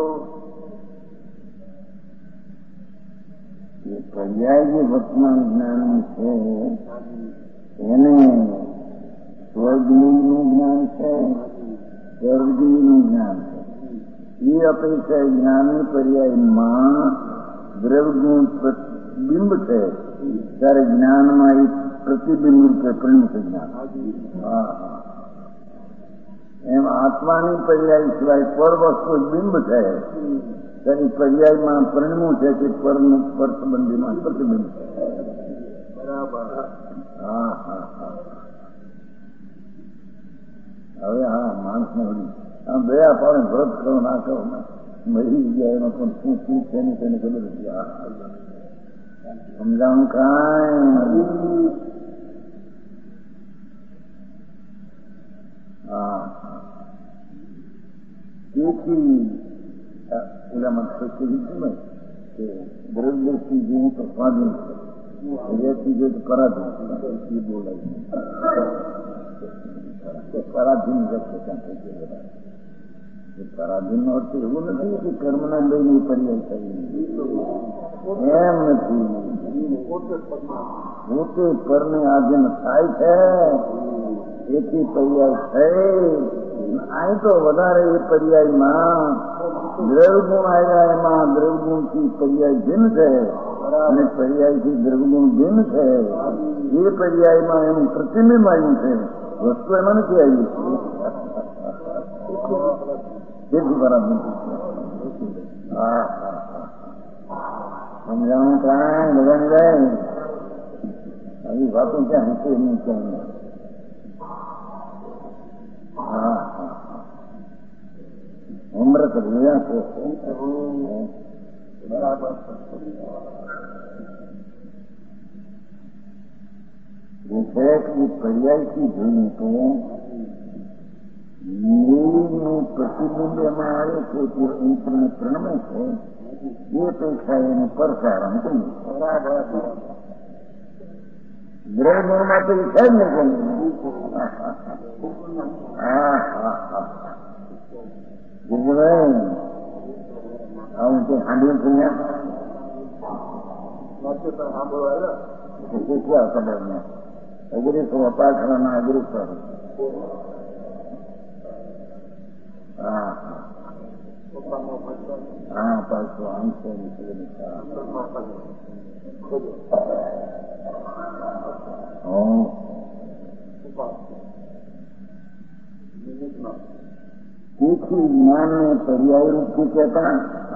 એ પર્યાય જે વર્તમાન જ્ઞાન છે એને સ્વજ્ઞનું જ્ઞાન છે સર્વજ્ઞનું જ્ઞાન છે અપેક્ષા જ્ઞાનની પર્યાયમાં દ્રવ્યગુણ બિંબ છે ત્યારે જ્ઞાનમાં એ પ્રતિબિંબ રૂપે પરિણત જ્ઞાન. એમ આત્માની પર્યાય સિવાય પર વસ્તુ બિંબ છે તેની પર્યાયમાં પરિણમું છે કે પર સંબંધીમાં પ્રતિબિંબ છે. બરાબર. હવે માણસને આમ દયા પાડે વ્રત કરો ના કરો મરી ગયા એમાં પણ શું શું છે ને તેને ખબર નથી. સમજાવું કાંઈ તેથી ઓલામાં કીધું ને કે દ્રવ્યથી જેવું તો સ્વાધીન છે જો તો પરાધીન એ બોલાય પરાધીન વ્યક્ત ક્યાં થઈ ગયો. પરાધીન નો અર્થ એવું નથી કે કર્મના લઈને પર્યાય થઈ એમ નથી. પોતે પરને આધીન થાય છે એથી પર્યાય થઈ. અહીં તો વધારે એ પર્યાયમાં દ્રવગુણ આવ્યા એમાં દ્રવગુણથી પર્યાય ભિન્ન છે અને પર્યાયથી દ્રવગુણ ભિન્ન છે. એ પર્યાયમાં એનું પ્રતિબિંબ આવ્યું છે, વસ્તુ એમાં નથી આવી. તેથી બરાબર સમજાવવાનું કાંઈ બધાને જાય આવી વાતો ક્યાં હશે એનું ક્યાં. અમૃત રહ્યા છે બરાબર. પર્યાયથી જોયું તો નિર્ણયનું પ્રતિબિંબ એમાં આવે છે તે ઈશ્વરને પ્રણમે છે એ પેક્ષા એને પરસારણ કહ્યું. દ્રવ્યમાં તો છે જ ને કહ્યું. આવું તે સાંભળ્યું છે ક્યાં ખબર ને અગ્રીસો અપાખરાના અગ્રીસો. પાછો આંખો તેથી જ્ઞાનને પર્યાય રૂપથી કહેતા.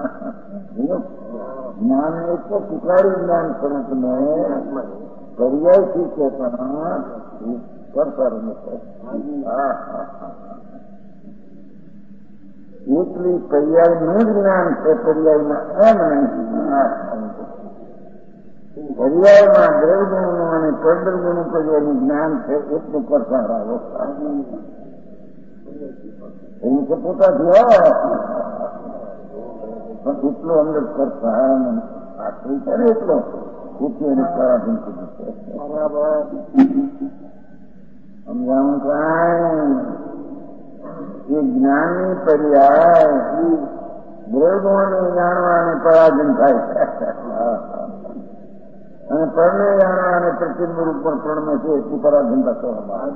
જ્ઞાન એક તો સુખારી જ્ઞાન સ્વરૂપને પર્યાયથી કહેતા પરસારણ છે. એટલી પર્યાયનું જ્ઞાન છે, પર્યાયમાં એમ નહીં. પર્યાયમાં દ્રવ્યગુણનું અને પરદ્રવ્યનું પર્યાયનું જ્ઞાન છે એટલું પરસાર આવે. એવું તો પોતાથી હોય પણ એટલો અંદર પરસાર આટલું કરે એટલો તેથી એને પરાધીન કીધું છે. સમજાવું કાંઈ એ જ્ઞાનની પર્યાય દ્રવ્યગુણને જાણવા અને પરાધીન થાય છે અને પરને જાણવા અને પ્રતિબિંબ રૂપ પણ પ્રણમે છે એટલી પરાધીનતા કહેવામાં.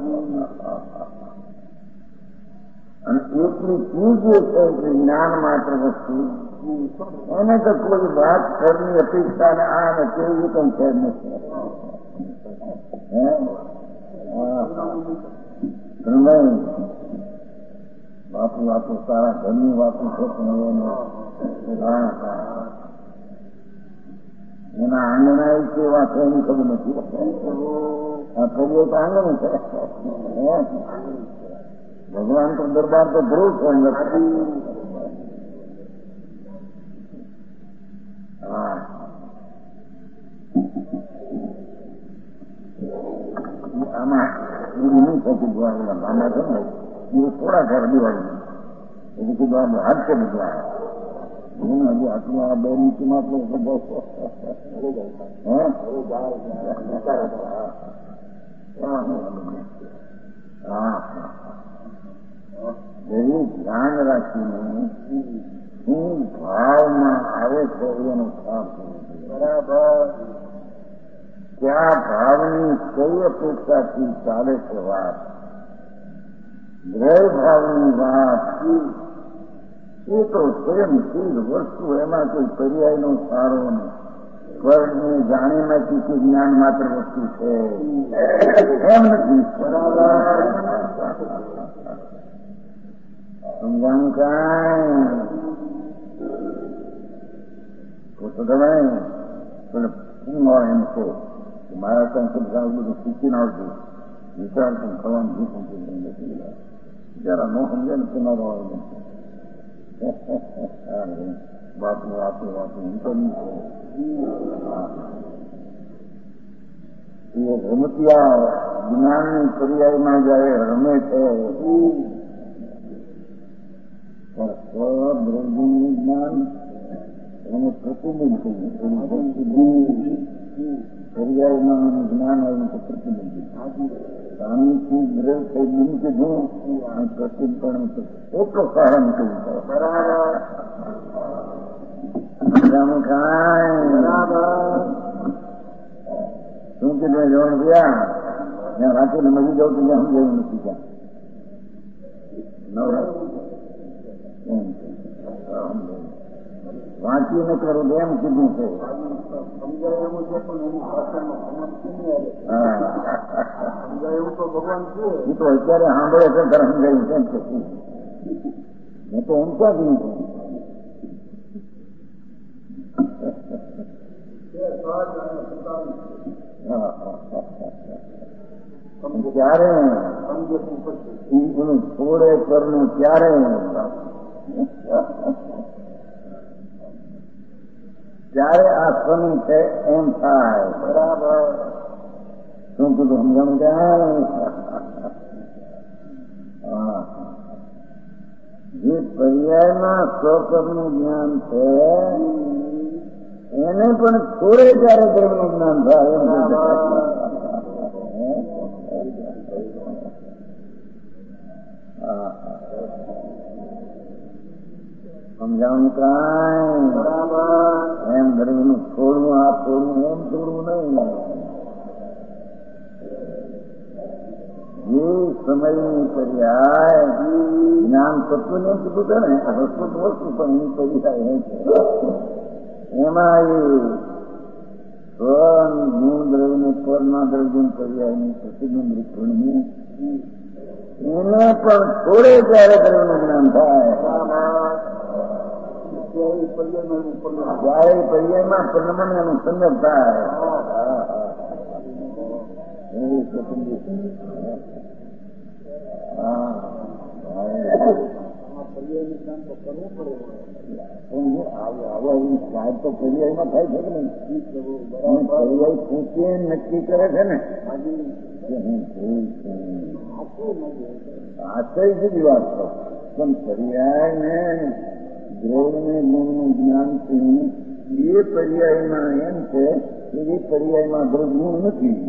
અને એટલી ચીજ એ છે કે જ્ઞાન માત્ર વસ્તુ એને તો કોઈ વાત કરની અપેક્ષા ને આ ને તેવું પણ છે નથી. બાપુ વાતો સારા ઘરની વાતો છે પણ એના આંગણા કેવા છે એની ખબર નથી. આ કરીએ તો આંગણ છે. ભગવાન તો દરબાર તો ધ્રુવ છે અંદર. આમાં એવું નહીં થતું દ્વારા આમાં છે ને એ થોડા ઘર દિવાળી એવું કીધું હાથ છે બધું હજી આટલું આ બે નીતિમાં દરેક ધ્યાન રાખીને શું ભાવમાં આવે છે એનો ખ્યાલ કરવો જોઈએ. બરાબર. ક્યાં ભાવની કઈ અપેક્ષાથી ચાલે છે વાત, દ્રવ્ય ભાવની વાત એ તો સ્વયંશીલ વસ્તુ, એમાં કોઈ પર્યાયનો સારો નહીં. સ્વર્ણને જાણીને ચૂકી જ્ઞાન માત્ર વસ્તુ છે એમ નથી. બરાબર સમજાણું કાંઈ તો તમે એમ છો કે મારા કાંઈ સમજાવું બધું શીખીને આવજો, વિચાર પણ થવાનું શું સમજી નથી. જરા ન સમજે ને તમારો આવે બાપુ વાતું વાતું ઇન્ટરવ્યુ છે. એ રમતિયા જ્ઞાનની પર્યાયમાં જયારે રમે છે સ્વબ્રહ્મનું જ્ઞાન એને પ્રતિબંધ પર્યાયમાં જ્ઞાન આવ્યું તો પ્રતિબંધ સ્વામીથી બ્રહ થઈ બિન કીધું અને પ્રતિબંધ એટલો કારણ કહ્યું. બરાબર શું કીધું જવાનું ગયા ત્યાં વાંચીને મળી જાઉં તો ત્યાં સમજાયું નથી. ત્યાં વાંચીને કરું એમ કીધું છે. સમજાય એવું છે પણ એની ભાષામાં સમજાય એવું તો ભગવાન છે. એ તો અત્યારે સાંભળે છે ત્યારે સમજાયું કેમ છે. મેં તો એમ ક્યાં કીધું છું. ત્યારે છોડે કરનું ત્યારે ત્યારે આ સ્વનું છે એમ થાય. બરાબર શું કીધું સમજાણું જાય. જે પર્યાયમાં સ્વકર્મનું જ્ઞાન છે એને પણ છોડે ત્યારે ધર્મનું જ્ઞાન થાય એમ. સમજાવવાનું કાંઈ. બરાબર એમ ધર્મનું છોડવું આ છોડવું એમ છોડવું નહીં. જે સમયની પર્યાય જ્ઞાન તત્વ ને કીધું છે ને વસ્તુ વસ્તુ પણ એની પર્યાય છે. એમાં એ સ્વન ગુણ દ્રવ્યને પરના દ્રવ્યની પર્યાયની પ્રતિબંધ રૂપણી એને પણ છોડે ત્યારે દ્રવ્યનું જ્ઞાન થાય. ત્યારે પર્યાયમાં પરિણામ એનું સંદર્ભ થાય. સાહેબ તો પર્યાયમાં થાય છે કે નહીં. પર્યાય પૂછીએ નક્કી કરે છે ને કે હું જોઉં છું. આશ્ચર્ય જુદી વાત છે પણ પર્યાય ને દ્રવ્યને ગુણનું જ્ઞાન થયું એ પર્યાયમાં એમ છે કે એ પર્યાયમાં દ્રવ્ય ગુણ નથી.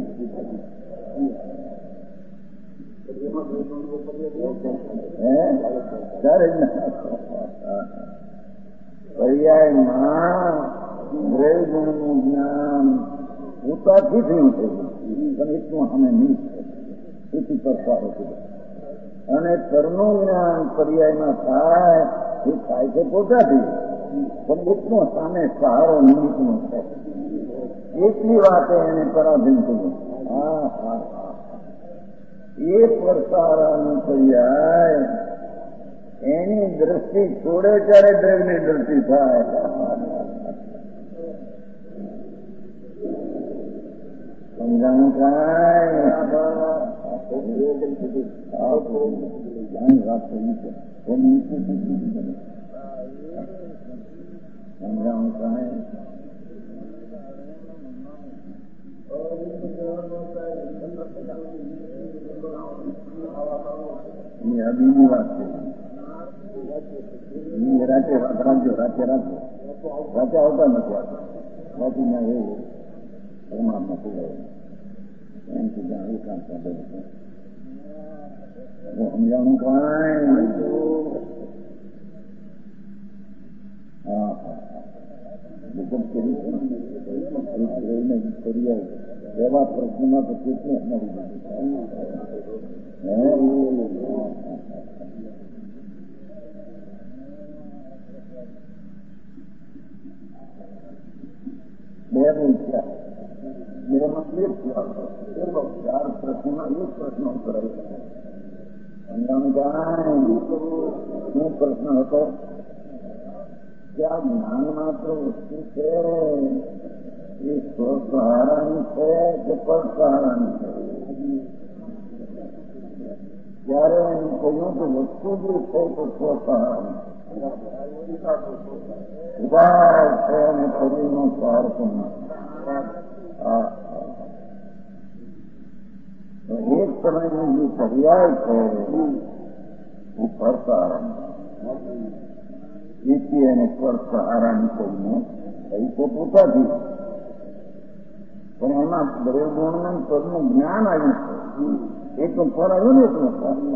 પર્યાયમાં દ્રવ્ય ગુણનું જ્ઞાન પોતાથી થયું છે પણ એટલું અમે નહીં એથી પરસારો છે. અને કર્મનું જ્ઞાન પર્યાયમાં થાય એ થાય છે પોતાથી પણ એટલું સામે સહારો નિમિત્તનો છે. એટલી વાતે એને પરાધીન કર્યું. હા હા એ પરસારાનું પર્યાય એની દ્રષ્ટિ છોડે ત્યારે દ્રવ્યની દ્રષ્ટિ થાય. સમજાણું કાંઈ. વાત થઈ છે સમજાણું કાંઈ. આ બીજી વાત છે. રાતે રાખજો રાતે રાખજો રાતે આવતા નથી. રાતે ના એવું પરમાત્મા પૂરાય એમ કે જ્યાં એકાંત સાધે છે. સમજાણું કાંઈ. હા વિગત કરી પર્યાય એવા પ્રશ્નમાં તો કેટલું મળી એમાં એક પ્રશ્ન કરેલો શું પ્રશ્ન હતો કે આ જ્ઞાન માત્ર વસ્તુ છે એ સ્વસહારાની છે કે પરસહારાની છે? ત્યારે એમ કહ્યું કે વસ્તુ જે છે તો સ્વસહારાની ઉદાર છે અને શરીરનો સહાર પણ એક સમયની જે પર્યાય છે એ પરસહારાની એથી એને પરસહારાની કહીને એ તો પોતાથી પણ એમાં દ્રવ્યગુણનું પદનું જ્ઞાન આવ્યું છે એ તો ફળ આવ્યું ને એટલું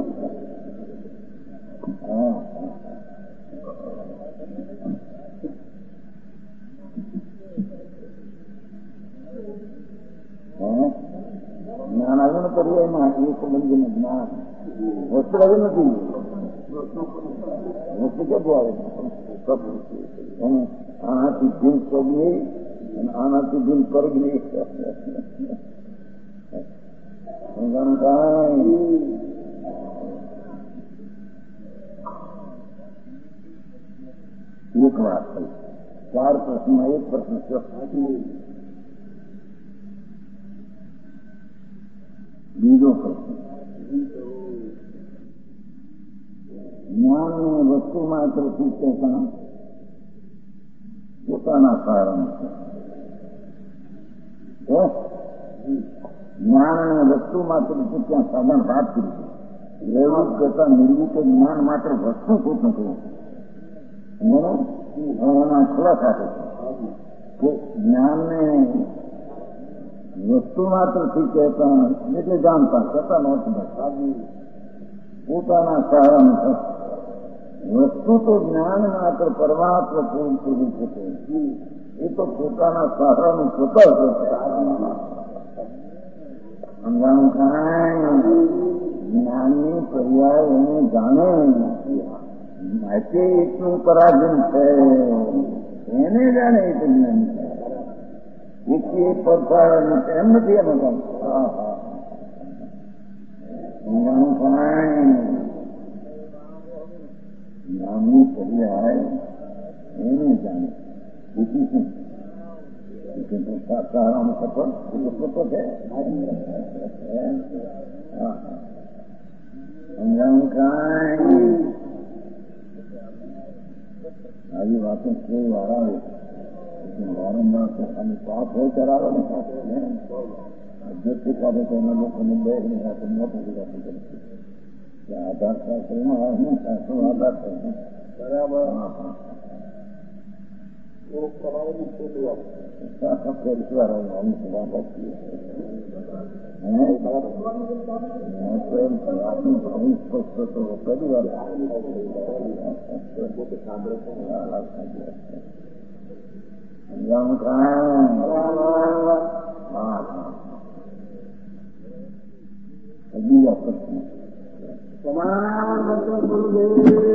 જ્ઞાન આવ્યું ને પર્યાયમાં એ સંબંધીનું જ્ઞાન વસ્તુ આવ્યું નથી. વસ્તુ કેટલું આવે આનાથી ભીમ પગની અને આનાથી ભીમ પરગની એક વાત થઈ 4 પ્રશ્નમાં એક પ્રશ્ન છે. બીજો પ્રશ્ન જ્ઞાનને વસ્તુ માત્ર શીખ્યા પોતાના કારણ છે. જ્ઞાન અને વસ્તુ માત્ર શીખ્યા સાધન વાત કરી રહેવું કરતા નિર્વિક જ્ઞાન માત્ર વસ્તુ શું નથી. એના ખુલાસા છે કે જ્ઞાનને વસ્તુ માત્ર શીખ્યા એટલે જાણતા છતાં નહોતા પોતાના કારણ વસ્તુ તો જ્ઞાન માત્ર પરમાત્મા પૂર્ણ પૂરું છે એ તો પોતાના સહારાનું સ્વતઃ જ્ઞાનની પર્યાય એને જાણે માટે એટલું પરાધીન છે એને જાણે એટલું જ્ઞાન છે એક પડકારણ એમ નથી એમ જ્ઞાનની પર્યાય એને જાણે બીજું શું સારાનું સફળ એ તો પોતો છે. સમજાવું કાંઈ આવી વાતો કોઈ વાળા વારંવાર પોતાની પાપ હોય કરાવે ને અધ્યક્ષ પાડે તો એના લોકોને બે સાથે મોટું ગુજરાતી કરે છે. આધાર શાસ્ત્રમાં શાસ્ત્રો આધાર છે બરાબર. બીજા પ્રશ્ન